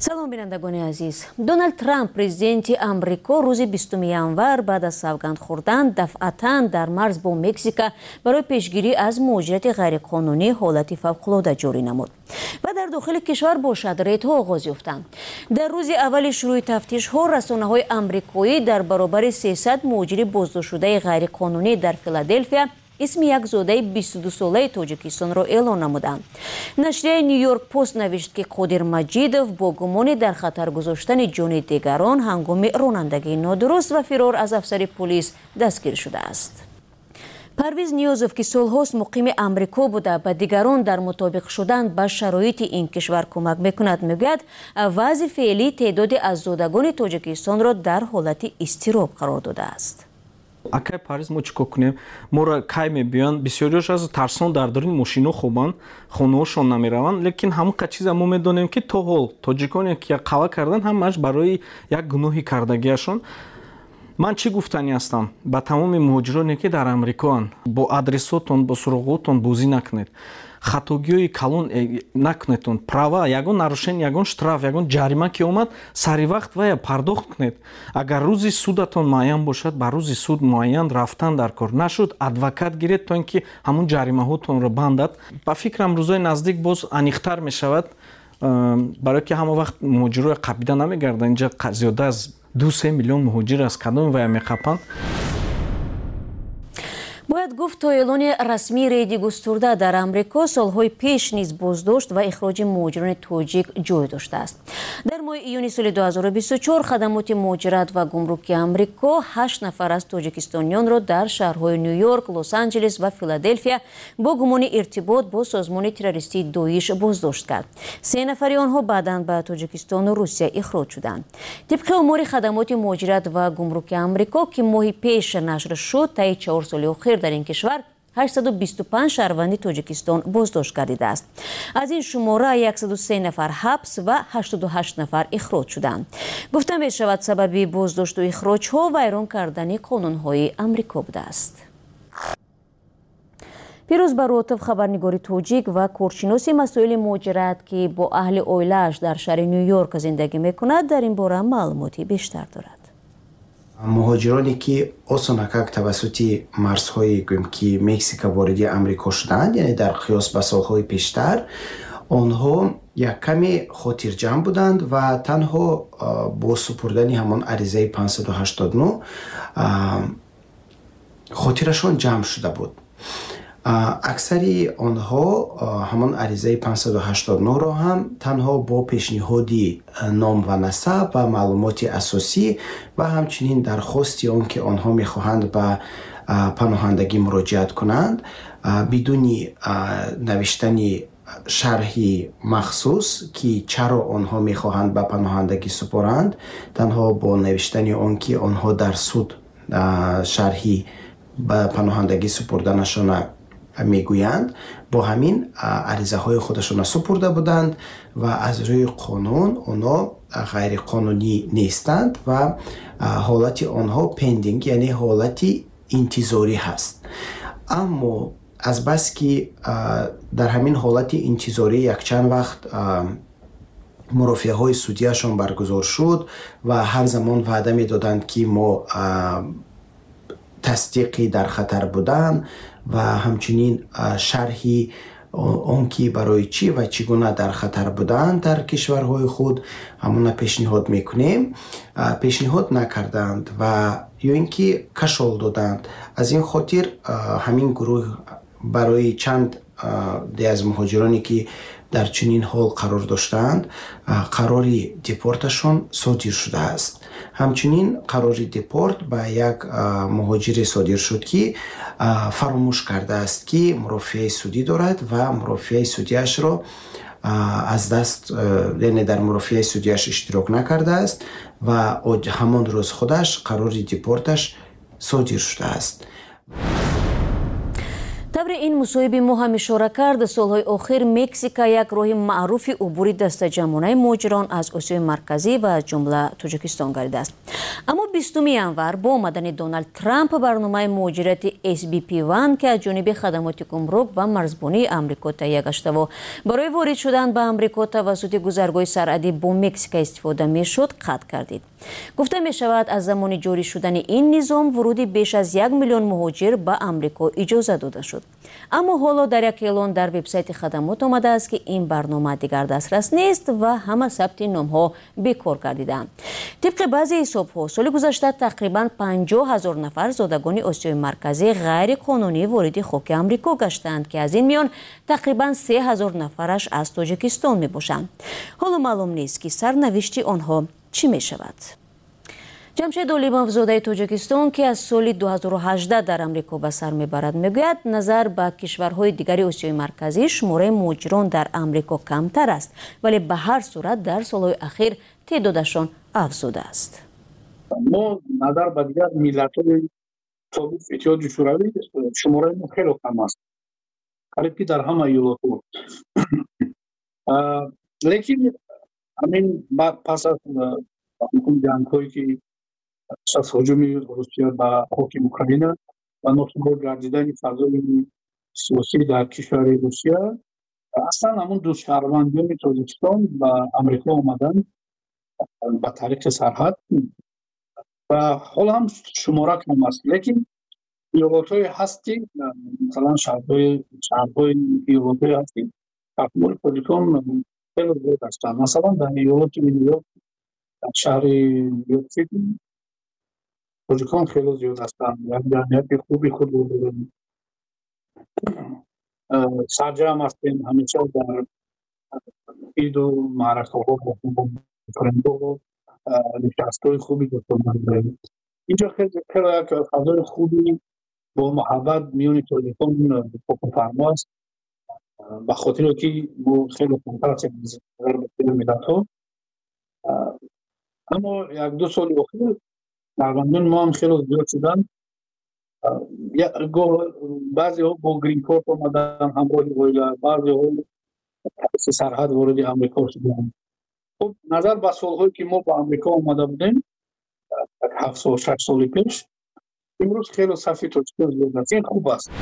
салом бинандагони азиз. Дональд Трамп президенти Амрико рӯзи 20 январ баъд аз савганд хӯрдан дафъатан дар марз бо Мексика барои пешгирӣ аз муҳоҷирати ғайриқонунӣ ҳолати фавқулода ҷорӣ намуд ва дар дохили кишвар бошад рейдҳо оғоз ёфтанд. Дар рӯзи аввали шурӯъи тафтишҳо расонаҳои амрикоӣ дар баробари 300 муҳоҷири боздоштшудаи ғайриқонунӣ дар Филаделфия исми як зодаи 22-солаи Тоҷикистонро эълон намуданд. Нашрияи Нью-Йорк Пост навишт ки Қодир Маҷидов бо гумони дар хатар гузоштани ҷони дигарон ҳангоми ронандагии нодуруст ва фирор аз афсари полис дастгир шудааст. Парвиз Ниёзов ки солҳост муқими Амрико буда ба дигарон дар мутобиқ шудан ба шароити ин кишвар кӯмак мекунад, мегӯяд вазъи феълӣ теъдоди аззодагони Тоҷикистонро дар ҳолати изтироб қарор додааст. Акай Париз мо чӣ кор кунем? Моро кай мебиёнд, бисёриёш аз тарсон дар дори мошино хобанд, хонаҳошон намераванд, лекин ҳамон чиза мо медонем ки то ҳол тоҷиконе ки қава кардан ҳамааш барои як гуноҳи кардагиашон. Ман чӣ гуфтанӣ ҳастам ба тамоми муҳоҷироне ки дар Амрикоанд, бо адресотон, бо суроғотон бозӣ накунед. Хатогиҳои калон накунедтон. Права ягон нарушение, ягон штраф, ягон ҷарима ки омад, сари вақт вая пардохт кунед. Агар рӯзи судатон муайян бошад, ба рӯзи суд муайян рафтан дар кор. Нашуд адвокат гиред то ин ки ҳамон ҷаримаҳотонро бандад. Ба фикрам рӯзои наздик боз аниқтар мешавад, барое ки ҳама вақт муҳоҷирои қабида намегарданд. Инҷа зиёда аз 2-3 миллион муҳоҷир аз кадоми вая меқапанд. бояд гуфт то эълони расмии рейди густурда дар Амрико солҳои пеш низ боздошт ва ихроҷи муҳоҷирони тоҷик ҷой доштааст. Дар моҳи июни соли 2024 хадамоти муҳоҷират ва гумруки Амрико 8 нафар аз тоҷикистонёнро дар шаҳрҳои Нью-Йорк, Лос-Анҷелес ва Филаделфия бо гумони иртибот бо созмони террористии Доиш боздошт кард. 3 нафари онҳо баъдан ба Тоҷикистону Русия ихроҷ шуданд. тибқи омори хадамоти муҳоҷират ва гумруки Амрико ки моҳи пеш нашр шуд, таи 4 соли охир дар ин кишвар 825 шаҳрванди Тоҷикистон боздошт гардидааст. Аз ин шумора 103 нафар ҳабс ва 88 нафар ихроҷ шуданд. гуфта мешавад сабаби боздошту ихроҷҳо вайрон кардани қонунҳои Амрико будааст. пирӯз баротов хабарнигори тоҷик ва коршиноси масоили муҳоҷират ки бо аҳли оилааш дар шаҳри Нью-Йорк зиндагӣ мекунад дар ин бора маълумоти бештар дорад. муҳоҷироне ки осонакак тавассути марзҳои гӯем ки Мексика вориди Амрико шуданд, яъне дар қиёс ба солҳои пештар, онҳо як каме хотирҷамъ буданд ва танҳо бо супурдани ҳамон аризаи 589 хотирашон ҷамъ шуда буд. аксари онҳо ҳамон аризаи 589-ро ҳам танҳо бо пешниҳоди ном ва насаб ва маълумоти асосӣ ва ҳамчунин дархости он ки онҳо мехоҳанд ба паноҳандагӣ муроҷиат кунанд, бидуни навиштани шарҳи махсус ки чаро онҳо мехоҳанд ба паноҳандагӣ супоранд, танҳо бо навиштани он ки онҳо дар суд шарҳи ба паноҳандагӣ супурданашона мегӯянд, бо ҳамин аризаҳои худашона супурда буданд ва аз рӯи қонун онҳо ғайриқонунӣ нестанд ва ҳолати онҳо пендинг, яъне ҳолати интизорӣ ҳаст. аммо азбас ки дар ҳамин ҳолати интизорӣ якчанд вақт мурофиаҳои судияшон баргузор шуд ва ҳар замон ваъда медоданд ки мо тасдиқи дар хатар будан ва ҳамчунин шарҳи он ки барои чӣ ва чӣ гуна дар хатар буданд дар кишварҳои худ ҳамона пешниҳод мекунем, пешниҳод накарданд ва ё ин ки кашол доданд. аз ин хотир ҳамин гурӯҳ барои чанд аз муҳоҷироне ки дар чунин ҳол қарор доштанд, қарори депорташон содир шудааст. ҳамчунин қарори депорт ба як муҳоҷире содир шуд ки фаромӯш кардааст ки мурофиаи судӣ дорад ва мурофиаи судиашро аз даст, яъне дар мурофиаи судиаш иштирок накардааст ва ҳамон рӯз худаш қарори депорташ содир шудааст. тавре ин мусоҳиби мо ҳам ишора кард, солҳои охир Мексика як роҳи маъруфи убури дастаҷамонаи муҳоҷирон аз Осиёи марказӣ ва аз ҷумла Тоҷикистон гардидааст. Аммо 20 январ бо омадани Доналд Трамп барномаи муҳоҷирати SBP1 ки аз ҷониби хадамоти гумрук ва марзбонии Амрико таҳия гаштаву барои ворид шудан ба Амрико тавассути гузаргоҳи сарҳадӣ бо Мексика истифода мешуд, қатъ гардид. гуфта мешавад аз замони ҷорӣ шудани ин низом вуруди беш аз 1 миллион муҳоҷир ба Амрико иҷоза дода шуд. аммо ҳоло дар як эълон дар вебсайти хадамот омадааст ки ин барнома дигар дастрас нест ва ҳама сабти номҳо бекор гардидаанд. тибқи баъзе ҳисобҳо соли гузашта тақрибан 50 000 нафар зодагони Осиёи марказӣ ғайриқонунӣ вориди хоки Амрико гаштанд ки аз ин миён тақрибан 3 000 нафараш аз Тоҷикистон мебошанд. ҳоло маълум нест ки сарнавишти онҳо чӣ мешавад. ҷамшед Олимов зодаи Тоҷикистон ки аз соли 2018 дар Амрико ба сар мебарад мегӯяд, назар ба кишварҳои дигари Осиёи марказӣ шумораи муҳоҷирон дар Амрико камтар аст, вале ба ҳар сурат дар солҳои ахир теъдодашон афзудааст. мо назар ба дигар миллатҳои собиқ иттиҳоди шӯравӣ шумораи мо хеле кам аст, қариб ки дар ҳама иёлотҳо. лекин ҳамин пас аз ҷангҳое ки аз ҳуҷуми Русия ба хоки Украина ва носугор гардидани фазои сиёсӣ дар кишвари Русия, аслан ҳамун ду шаҳрвандони Тоҷикистон ба Амрико омаданд ба тариқи сарҳад ва ҳол ҳам шумора кам аст. лекин иёлотҳое ҳасти, масалан шаҳрҳои иёлотҳое ҳасти таҳмили Тоҷикистон хеле зиёд ҳастанд. масалан дар иёлоти Нью-Йорк, дар шаҳри Нью-Йорк Сити тоҷикон хеле зиёд ҳастанд. як ҷамъияти хуби худ дорем. сарҷам ҳастем ҳамеша дар иду маъракаҳо френдҳо нишастҳои хуби дӯстона дорем. инҷо хеле як фазои хуби бо муҳаббат миёни тоҷикон фокуфармо аст, ба хотире ки мо хеле камтар ҳастем назар ба дигар миллатҳо. аммо як-ду соли охир шаҳрвандони мо ҳам хеле зиёд шуданд. баъзеҳо бо грин-корт омаданд ҳамроҳи оила, баъзеҳо тариқи сарҳад вориди Амрико шуданд. хуб, назар ба солҳое ки мо ба Амрико омада будем, 7 сол 6 соли пеш, имрӯз хеле сафи тоҷикон зиёд аст. ин хуб аст.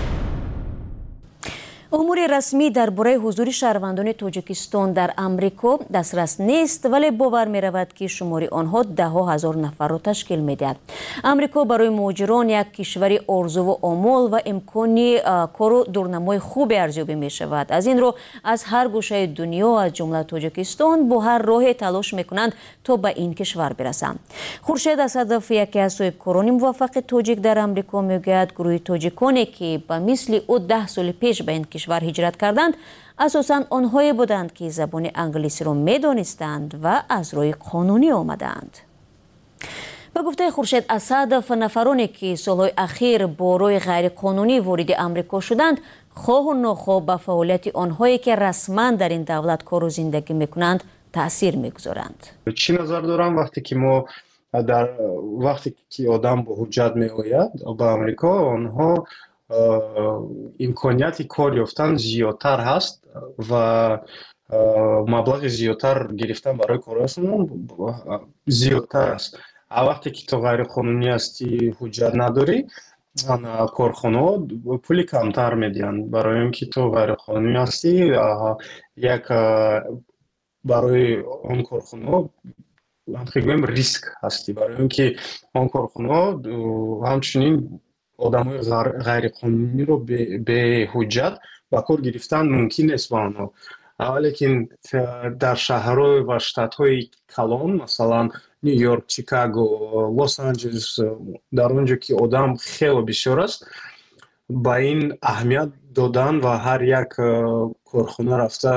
умури расмӣ дар бораи ҳузури шаҳрвандони Тоҷикистон дар Амрико дастрас нест, вале бовар меравад ки шумори онҳо даҳо ҳазор нафарро ташкил медиҳад. Амрико барои муҳоҷирон як кишвари орзуву омол ва имкони кору дурнамои хубе арзёбӣ мешавад. аз ин рӯ аз ҳар гӯшаи дунё аз ҷумла Тоҷикистон бо ҳар роҳе талош мекунанд то ба ин кишвар бирасанд. Хуршед Асадов, яке аз соҳибкорони муваффақи тоҷик дар Амрико, мегӯяд гурӯҳи тоҷиконе ки ба мисли ӯ 10 соли пеш ба ин кишвар ҳиҷрат карданд, асосан онҳое буданд ки забони англисиро медонистанд ва аз роҳи қонунӣ омаданд. ба гуфтаи Хуршед Асадов, нафароне ки солҳои ахир бо роҳи ғайриқонунӣ вориди Амрико шуданд, хоҳу нохоҳ ба фаъолияти онҳое ки расман дар ин давлат кору зиндагӣ мекунанд таъсир мегузоранд. чӣ назар дорам вақте ки мо вақте ки одам бо ҳуҷҷат меояд ба Амрико, онҳо имконияти кор ёфтан зиёдтар ҳаст ва маблағи зиёдтар гирифтан барои корашон зиёдтар аст. вақте ки то ғайриқонунӣ ҳастӣ, ҳуҷҷат надорӣ, корхонаҳо пули камтар медиҳанд, барои он ки то ғайриқонунӣ ҳастӣ, як барои он корхонаҳо гӯем риск ҳастӣ, барои он ки он корхонаҳо ҳамчунин одамои ғайриқонуниро беҳуҷҷат ба кор гирифтан мумкин нест ба онҳо. лекин дар шаҳрҳо ва штатҳои калон, масалан Нью-Йорк, Чикаго, Лос-Анҷелес, дар он ҷо ки одам хеле бисёр аст, ба ин аҳамият додан ва ҳар як корхона рафта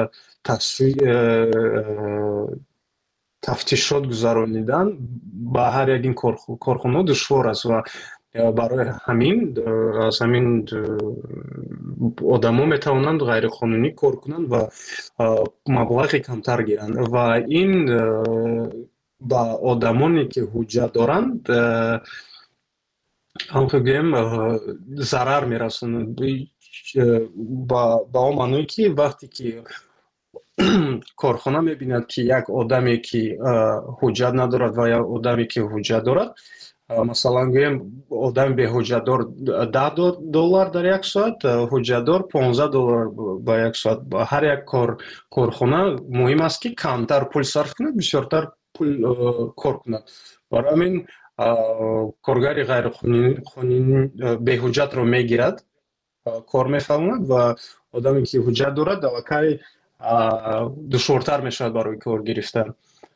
тафтишот гузаронидан ба ҳар як ин корхонаҳо душвор аст ва барои ҳамин аз ҳамин одамо метавонанд ғайриқонунӣ кор кунанд ва маблағи камтар гиранд ва ин ба одамоне ки ҳуҷҷат доранд ҳамон гӯем зарар мерасонад ба он маъное ки вақте ки корхона мебинад ки як одаме ки ҳуҷҷат надорад ва як одаме ки ҳуҷҷат дорад, масалан гӯем одами беҳуҷҷатдор $10 дар як соат, ҳуҷҷатдор $15 ба як соат. Ҳар як корхона муҳим аст ки камтар пул сарф кунад, бисёртар пул кор кунад. Барои ҳамин коргари ғайриқонунӣ беҳуҷҷатро мегирад, кор мефаҳмад ва одаме ки ҳуҷҷат дорад аллакай душвортар мешавад барои кор гирифтан.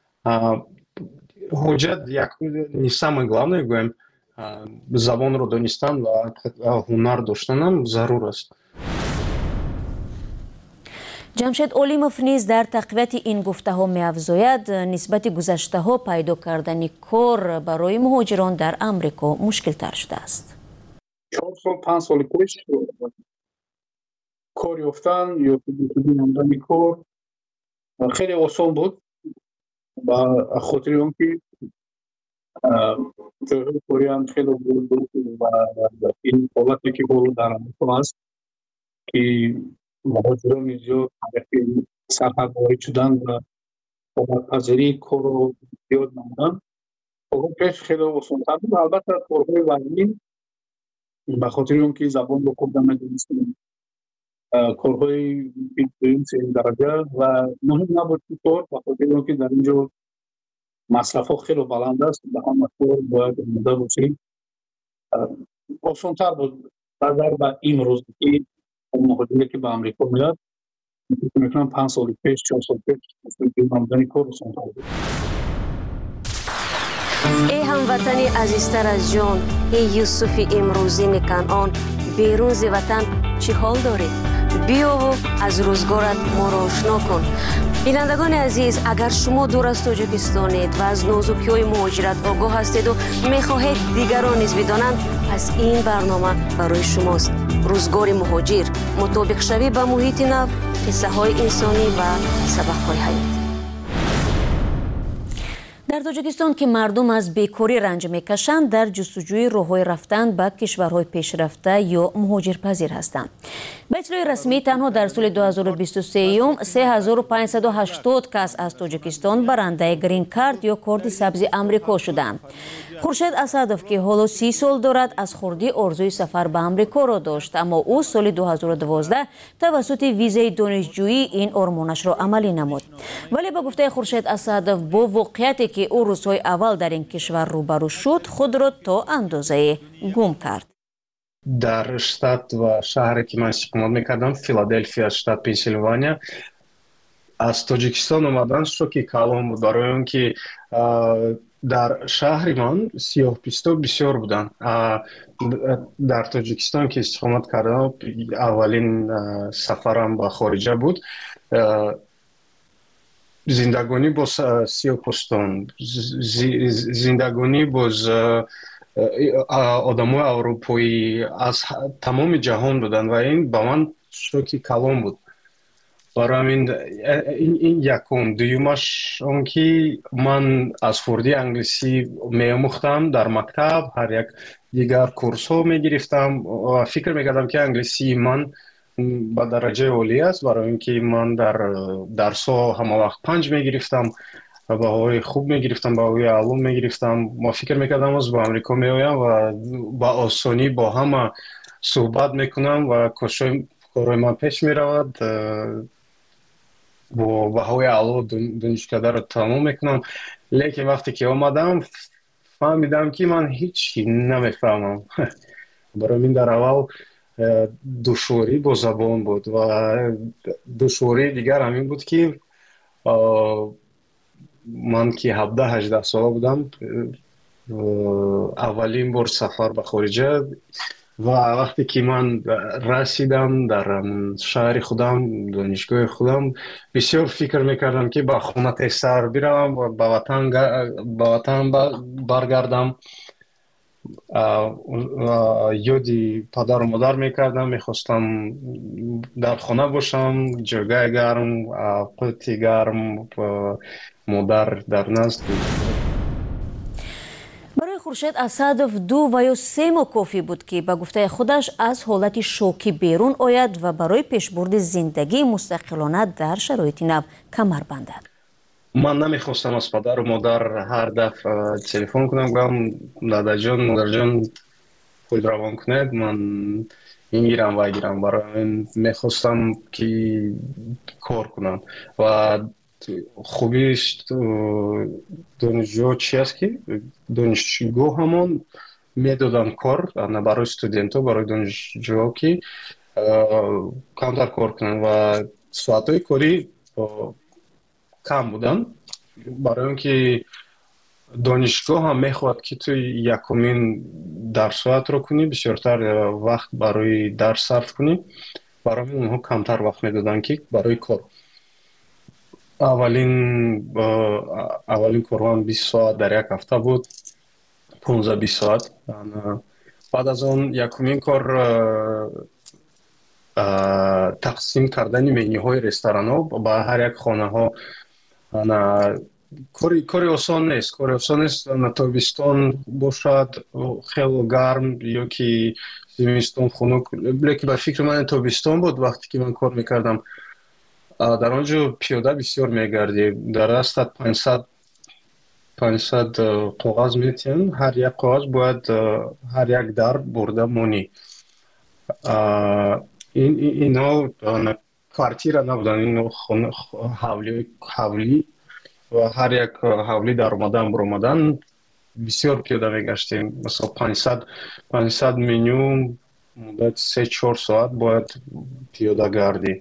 ҳуҷҷат не самое главное гӯем, забонро донистан ва ҳунар доштанам зарур аст. ҷамшед Олимов низ дар тақвияти ин гуфтаҳо меафзояд, нисбати гузаштаҳо пайдо кардани кор барои муҳоҷирон дар Амрико мушкилтар шудааст. 4 сол 5 соли пеш кор ёфтан ё намудани кор хеле осон буд, ба хотири он ки ҷойҳои кориам хеле буд ва ин ҳолате ки ҳоло дар Амрико аст ки муҳоҷирони зиёд сарҳад ворид шудан ва омадпазирии корро зиёд намуданд. пеш хеле осонтар буд. Албатта корҳои вазнин ба хотири он ки забонро хуб намедонистем, корҳои дуюм сеюм дараҷа ва муҳим набуд ки кор ба хотири он ки дар ин ҷо масрафҳо хеле баланд аст, ба ҳама кор бояд омода бошем. Осонтар буд назар ба имрӯз ки муҳоҷире ки ба Амрико меяд, мекунам 5 соли пеш 4 соли пеш намудани кор осонтар буд. ای هموطنی عزیزتر از جان، ای یوسف امروزی کنعان، بیرون ز وطن چه حال داری؟ بیا و از روزگارت ما را آشنا کن. بینندگان عزیز، اگر شما دور از تاجیکستانید و از نازکی‌های مهاجرت آگاه هستید و می‌خواهید دیگران نیز بدانند، پس این برنامه برای شماست. روزگار مهاجر، مطابق شوی به محیط نو، قصه‌های انسانی و سبق‌های حیاتی. در تاجیکستان که مردم از بیکاری رنج میکشند، در جستجوی راه‌های رفتن به کشورهای پیشرفته یا مهاجرپذیر هستند. به اطلاع رسمی تنها در سال 2023 3580 کس از تاجیکستان برنده گرین کارت یا کارت سبز آمریکا شدند. خورشید اسدов که حالا 30 سال دارد از خردی آرزوی سفر به آمریکا را داشت، اما او سال 2012 توسط ویزای دانشجویی این آرمانش را عملی نمود. ولی به گفته خورشید اسدов با واقعیتی که او روزهای اول در این کشور روبرو شد، خود را تا اندازه گم کرد. در штат و شهری که من استقامت میکردم، فیلادلفیا، штат پنسیلوانیا، از تاجیکستان اومدن شوکی کلان بود، برای اون که در شهر من سیاه‌پوستا بسیار بودن. در تاجیکستان که استقامت کردم، اولین سفرم به خارجه بود. زندگانی با سیاه‌پوستان، زندگانی با آدمای اروپایی از تمام جهان بودن و این با من شوکی کلان بود. برای این یکم. دویمش اون که من از خردی انگلیسی می‌آموختم در مکتب، هر یک دیگر کورس ها می‌گرفتم و فکر می‌کردم که انگلیسی من با درجه عالی است، برای اینکه من در درس ها همه وقت 5 می‌گرفتم، بهایی خوب می‌گرفتم، بهایی علوم می‌گرفتم. ما فکر می‌کردم از با آمریکا می‌آیم و با آسانی با همه صحبت می‌کنم و کارهای من پیش می‌رود. با بهایی علوم دانشکده را تمام میکنم. لیکن وقتی که آمدم فهمیدم که من هیچی نمیفهمم. برای من در اول دشواری با زبان بود و دشواری دیگر همین بود که من که 17-18 ساله بودم، اولین بار سفر به خارجه و وقتی که من رسیدم در شهر خودم، دانشگاه خودم، بسیار فکر میکردم که به خونه تیسر بیروم و به وطن برگردم. یادی پدر و مادر میکردم، میخواستم در خانه باشم، جایگاه گرم، قوتی گرم، مادر در نزد. барои Хуршед Асадов 2 ва ё 3 моҳ кофӣ буд ки ба гуфтаи худаш аз ҳолати шокӣ берун ояд ва барои пешбурди зиндагии мустақилона дар шароити нав камар бандад. ман намехостам аз падару модар ҳар дафъа телефон кунам, гӯям дадаҷон, модарҷон худ равон кунед, ман ингирам вайгирам. барои ҳамин мехостам ки кор кунам ва хубиш донишҷӯ чи аст ки донишгоҳ ҳамон медодам кор барои студентҳо, барои донишҷӯҳо ки камтар кор кунанд ва соатҳои корӣ кам будан, барои он ки донишгоҳ ҳам мехоҳад ки ту якумин дарсоатро кунӣ, бисёртар вақт барои дарс сарф кунӣ. барои ҳамин онҳо камтар вақт медоданд ки барои кор. аввалин корҳоям 20 соат дар як ҳафта буд, 15-20 соат. баъд аз он якумин кор тақсим кардани менюҳои ресторанҳо ба ҳар як хонаҳо. кори осон нест. тобистон бошад хело гарм ё ки зимистон хунук, лекин ба фикри ман тобистон буд вақте ки ман кор мекардам. дар он ҷо пиёда бисёр мегардӣ, дар дастат 500 коғаз метиҳанд, ҳар як коғаз бояд ҳар як дар бурда монӣ. инҳо квартира набуданд, инҳо ҳавлӣ ва ҳар як ҳавлӣ дар омадан биромадан бисёр пиёда мегаштем. масалан 500 меню муддати 3-4 соат бояд пиёда гардӣ.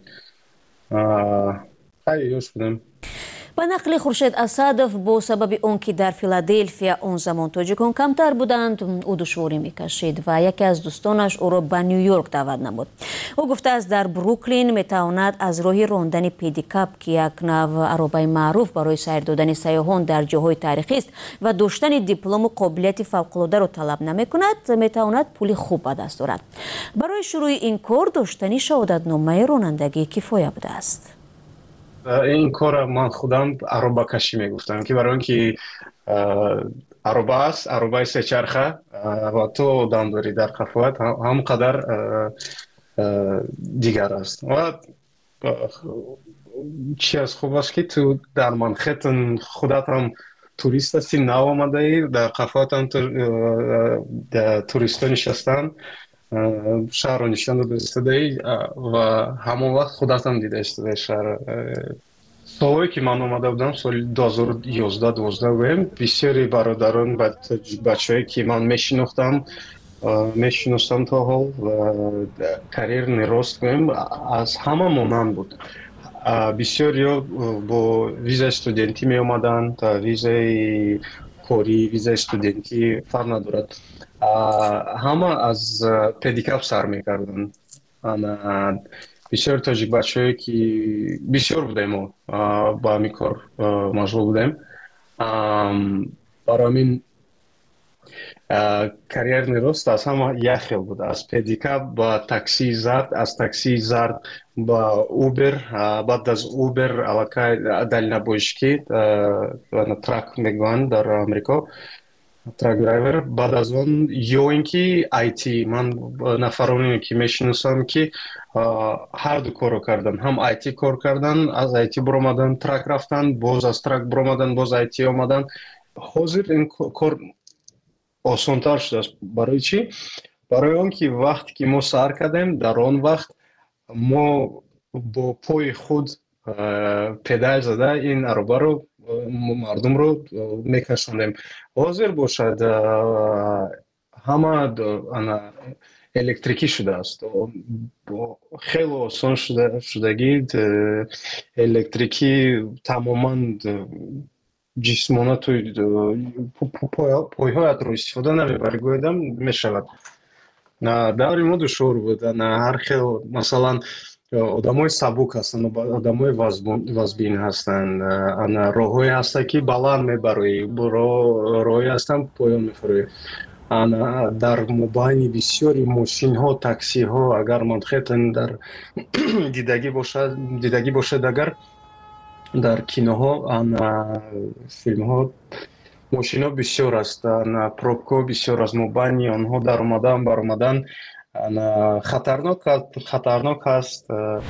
хеле ёш будем. ба нақли Хуршед Асадов, бо сабаби он ки дар Филадельфия он замон тоҷикон камтар буданд, ӯ душворӣ мекашид ва яке аз дӯстонаш ӯро ба Нью-Йорк даъват намуд. ӯ гуфтааст дар Бруклин метавонад аз роҳи рондани педикап, ки як нав аробаи маъруф барои сайр додани сайёҳон дар ҷоҳои тарихист ва доштани диплому қобилияти фавқулодаро талаб намекунад, метавонад пули хуб ба даст орад. барои шурӯи ин кор доштани шаҳодатномаи ронандагӣ кифоя будааст. این کار من خودم عربه کشی میگفتم که برای اینکه عربه است، عربه سه چرخه و تو دم داری در قفوت هم قدر دیگر است. و چی از خوب است که تو در منخیتن خودت هم توریست هستی، نو آمده ای، در قفوت هم توریستا نشستن، شهر رو نشان داده ای و همون وقت خودت هم دیده استده شهر. سالهایی که من آمده بودم سال 2011-12 بودم، بسیاری برادران بچه‌هایی که من میشناختم تا حال و کریر نراست بودم از همه مانند بود. بسیاری با ویزای استودنتی می آمدن، تا ویزای کاری، ویزای استودنتی فرق ندارد. همه از پدیکاپ سر میکردن. بسیار تاجیک بچه‌ای که بسیار بودیم و با همین کار مشغول بودیم. برای همین کریر نراست از همه یک خیل بود، از پدیکاپ با تاکسی زرد، از تاکسی زرد با اوبر، بعد از اوبر علاقه دلیل بوشکی و ترک میگویند در امریکا، ترک درایور. بعد از اون یا اینکه آیتی، من نفرانی که میشناسم که هر دو کارو کردن، هم آیتی کار کردن، از آیتی برآمدن ترک رفتن، باز از ترک برآمدن باز آیتی آمدن. حاضر این کار آسان‌تر شده است. برای چی؟ برای اون که وقتی که ما سر کردیم در آن وقت ما با پای خود پدال زده این عربه رو مردم رو میکشاندیم. حاضر باشد همه الکتریکی شده است، خیلی آسان شدگی الکتریکی تماما جسمانه توی پایهایت رو استفاده نمیبری گویدم میشود. داری ما دشوار بود. هر خیلی مثلا آدمای سبک هستن، آدمای وزبین هستن، راههایی هستن که بلند میبروی، راههایی هستن پایان میفروی. در مبین بسیاری ماشین ها، تاکسی ها، اگر منخیتن در دیدگی باشد، اگر در کینوها، فیلم ها мошино бисёр аст, пробко бисёр аст. мо байни онҳо дар омадан баромадан хатарнок аст.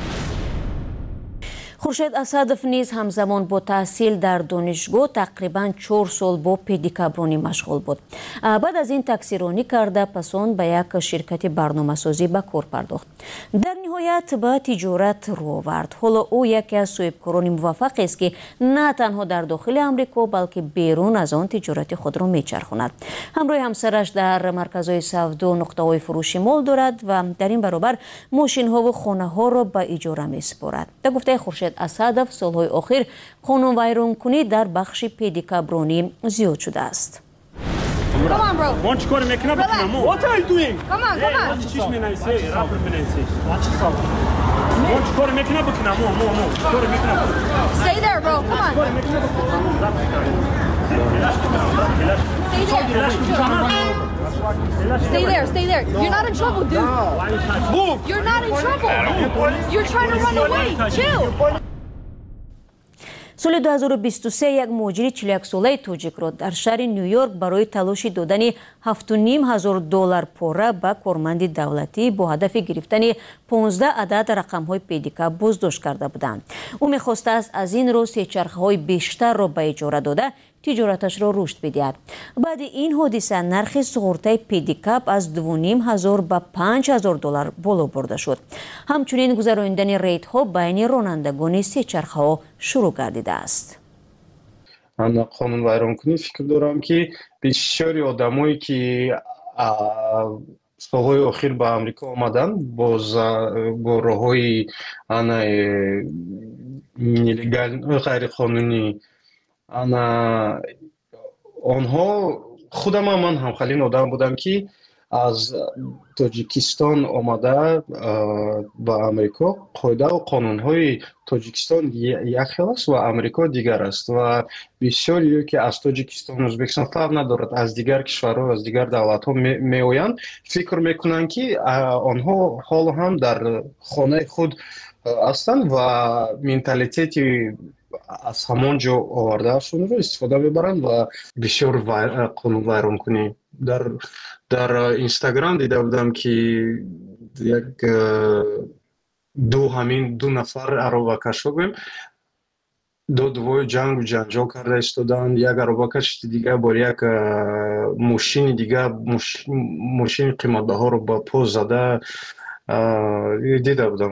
хуршед асадов низ ҳамзамон бо таҳсил дар донишгоҳ тақрибан 4 сол бо педикабронӣ машғул буд. баъд аз ин таксиронӣ карда пас он ба як ширкати барномасозӣ ба кор пардохт. дар ниҳоят ба тиҷорат рӯ овард. ҳоло ӯ яке аз соҳибкорони муваффақест ки на танҳо дар дохили амрико балки берун аз он тиҷорати худро мечархонад. ҳамроҳи ҳамсараш дар марказҳои савдо нуқтаҳои фурӯши мол дорад ва дар ин баробар мошинҳову хонаҳоро ба иҷора месупорад. ба гуфтаи хуршед асадов солҳои охир қонунвайронкунӣ дар бахши педикабронӣ зиёд шудааст. Stay there. You're not in trouble, dude. Move. You're not in trouble. You're trying to run away. Chill. соли 2023 як муҳоҷири 41 солаи тоҷикро дар шаҳри Нью-Йорк барои талоши додани $7,500 пора ба корманди давлатӣ бо ҳадафи гирифтани 15 адад рақамҳои педикаб боздошт карда буданд. ӯ мехостааст аз ин роҳ сечархаҳои бештарро ба иҷора дода тиҷораташро рушд бидиҳад. баъди ин ҳодиса нархи суғуртаи педикаб аз $2,500 ба $5,000 боло бурда шуд. ҳамчунин гузарониндани рейдҳо байни ронандагони сечархаҳо шурӯъ гардидааст. ман қонунвайронкунӣ фикр дорам ки бисёри одамое ки солҳои охир ба амрико омадан бо роҳҳои нелегал ғайриқонунӣ онҳо худам ман ҳамхалин одам будам ки аз тоҷикистон омада ба амрико қоида ва қонунҳои тоҷикистон як хел аст ва амрико дигар аст ва бисёриё ки аз тоҷикистон ӯзбекистон фарқ надорад аз дигар кишварҳо аз дигар давлатҳо меоянд фикр мекунанд ки онҳо ҳоло ҳам дар хонаи худ ҳастанд ва менталитети аз ҳамон ҷо овардаашонро истифода мебаранд ва бисёр қонунвайронкунӣ дар инстаграм дида будам ки як ду нафар аробакашҳо гӯем додувои ҷангу ҷанҷол карда истоданд. як аробакаши дигар бо як мошини дигар мошини қиматбаҳоро ба по зада дида будам.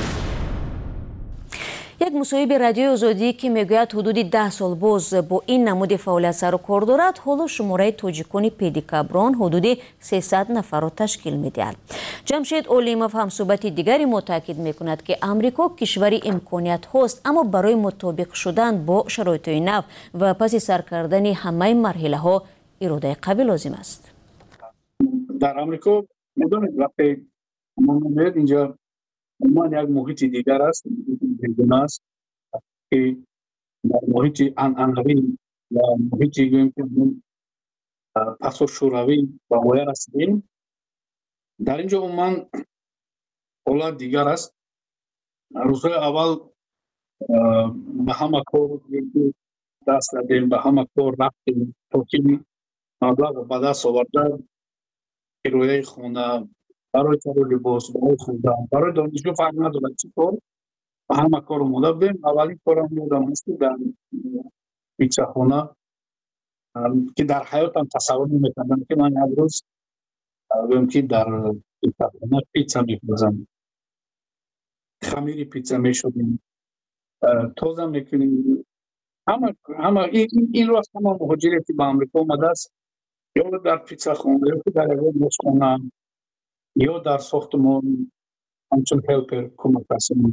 як мусоҳиби радиои озодӣ ки мегӯяд ҳудуди 10 сол боз бо ин намуди фаъолият сару кор дорад, ҳоло шумораи тоҷикони педикаброн ҳудуди 300 нафарро ташкил медиҳад. ҷамшед Олимов ҳамсӯҳбати дигари мо таъкид мекунад ки амрико кишвари имкониятҳост, аммо барои мутобиқ шудан бо шароитҳои нав ва паси сар кардани ҳамаи марҳилаҳо иродаи қавӣ лозим аст. дар амрико медонед вақте мо меояд инҷа умуман як муҳити дигар аст, бегуна аст ки дар муҳити анъанавӣ ва муҳити гӯем ки пасошӯравӣ ба воя расидем. дар ин ҷо умуман ҳолат дигар аст. рӯзҳои аввал ба ҳама кор даст дадем, ба ҳама кор рафтем то ки маблағро ба даст оварда кирояи хона, барои каро либос, барои хӯрдан, барои донишгоҳ фарқ надорад чӣ кор, ба ҳама кор омода будем. аввалин корам ёдам аст ки дар питсахона ки дар ҳаётам тасаввур наметавонам ки ман як рӯз гӯем ки дар питсахона питса мефурӯзам. хамири питса мешудем, тоза мекунем. ҳама ин рост ҳама муҳоҷире ки ба амрико омадааст ё дар питсахона ё ки дар ягон ошхона ё дар сохтмон ҳамчун ҳелпер кӯмакрасонӣ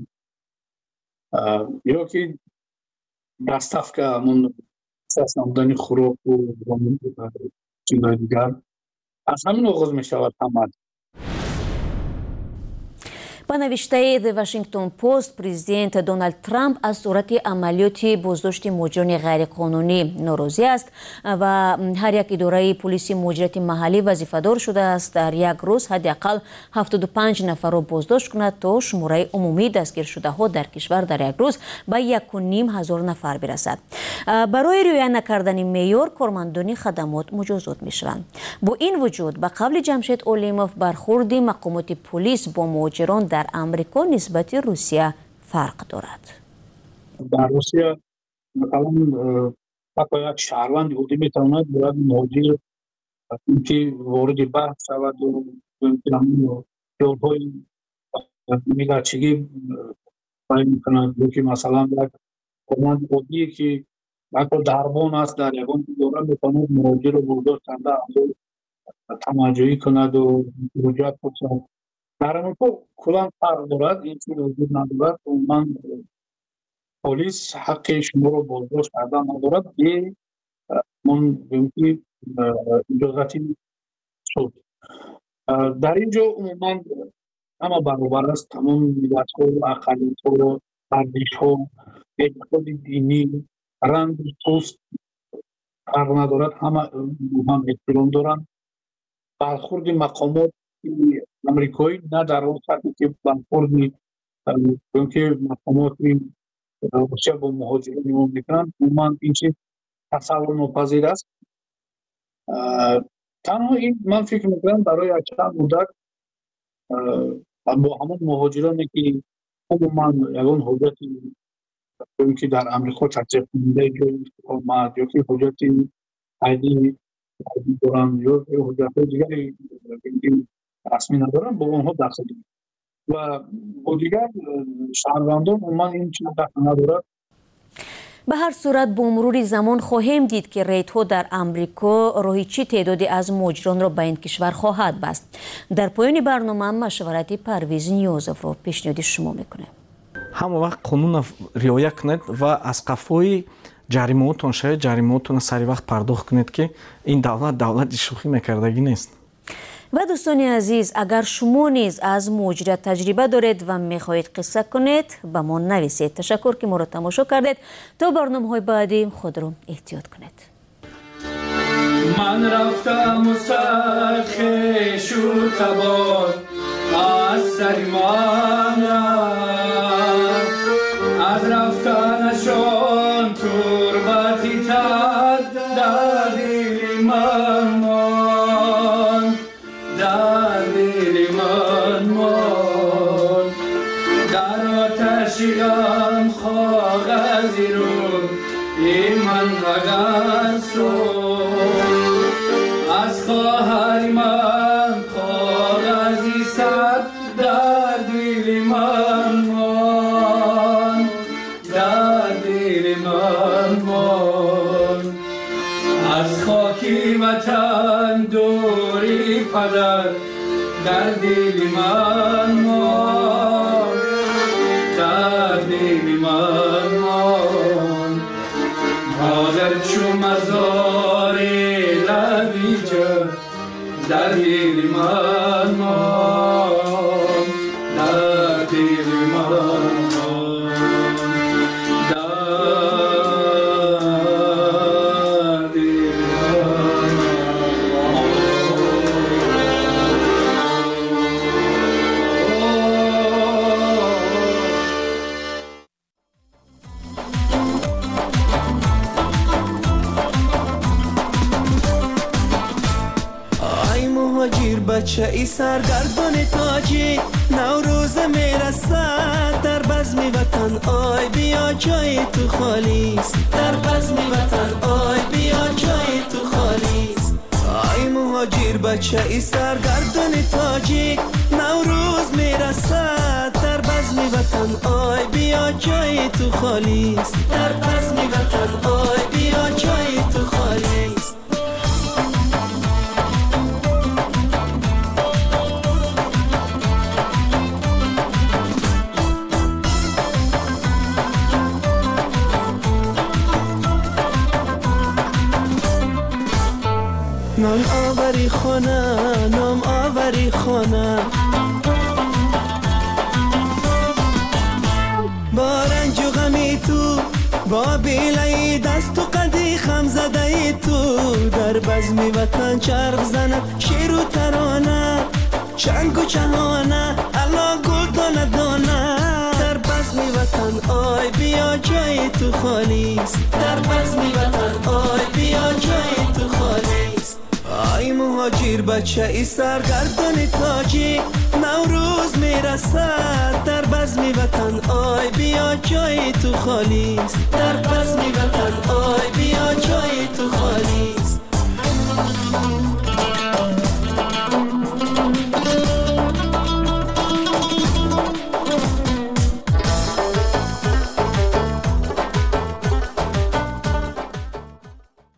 ё ки даставка ҳамон намудани хӯроку чизҳои дигар аз ҳамин оғоз мешавад ҳама. ба با نوشته The Washington Post پرزیدنت دونالد ترامپ از صورت عملیات بازداشت مهاجران غیرقانونی ناراضی است و هر یک اداره پلیس مهاجرت محلی وظیفه‌دار شده است در یک روز حداقل 75 نفر را بازداشت کند تا شماره عمومی دستگیر شده ها در کشور در یک روز به 1,500 نفر برسد. برای رعایت نکردن معیار کارمندان خدمات مجازات می‌شوند. با این وجود به قول جمشید اولیموف برخورد مقامات پلیس با مهاجران در امریکا نسبت روسیه فرق دارد. در روسیه مثلا حتی یک شهروند یهودی میتواند باید مهاجر که وارد بحث شود و یادهای میلچگی باید میکند که مثلا یک کارمند یهودی که حتی دربان است در یکان دوره میتواند مهاجر رو برداشت کنده تماجایی کند و رجوعات بکنند. در امریکا کلان فرق دارد، این چیز وجود ندارد. من پلیس حق شما رو بازداشت کردن ندارد به من که اجازتی شد. در اینجا عموما همه برابر است، تمام ملت ها، اقلیت ها، ارزش ها، اعتقاد دینی، رنگ پوست فرق ندارد، همه هم احترام دارند. برخورد مقامات امریکایی نه در اون سطحی که برخورد که مقامات روسیه با مهاجرین میکنند، عموما این چیز تصور ناپذیر است. تنها این من فکر میکنم برای چند مدت با همون مهاجرانی که عموما یگان حجتی که در امریکا تطبیق کننده جای اقامت یا که حجتی عیدی دارن یا حجت دیگری رسمی ندارن با اونها دست دارن و با دیگر شهروندان عموما این چیز دست ندارد. به هر صورت با مرور زمان خواهیم دید که ریت‌ها در امریکا راهی چه تعدادی از مهاجران را به این کشور خواهد بست. در پایان برنامه مشورت پرویز نیازов را پیشنهاد شما میکنه. همه وقت قانون رعایت کنید و از قفای جریمه‌تون شاید جریمه‌تون سری وقت پرداخت کنید که این دولت شوخی میکردگی نیست. و دوستان عزیز، اگر شما نیز از مهاجرت تجربه دارید و میخواهید قصه کنید به ما نویسید. تشکر که ما را تماشا کردید. تا برنامه‌های بعدی خود را احتیاط کنید. من رفتم و سرخش و تبار از سر من رفت، از رفتنشان تربتی تد در دل من ماند، در دل من ماند. در آتشی غم کاغذی رو ای من اگر از خواهر من کاغذی سر در دل من ماند، در دل من ماند. از خاکی وطن دوری پدر در دل من ماند، در دل من ماند. مادر چو مزار لبی جا در دل من ماند، در دل من ماند، در دل من بچه ای سرگردان تاجی نوروز میرسد در بزم وطن آی بیا جای تو خالیست، در بزم وطن آی بیا جای تو خالیست. آی مهاجر بچه ای سرگردان تاجی نوروز میرسد در بزم وطن آی بیا جای تو خالیست، در بزم وطن آی بیا جای تو خالیست. نام آوری خانه، نام آوری خانه، با بیله دست و قدی خم زده تو در بزم وطن چرخ زند شیر و ترانه چنگ و چهانه الا گل دانه دانه در بزم وطن آی بیا جای تو خالیست در بزم وطن آی بیا جای تو خالیست آی مهاجر بچه ای سرگردان تاجی نوروز میرسد در بزم وطن آی بیا جای تو خالیست در بزم وطن آی بیا جای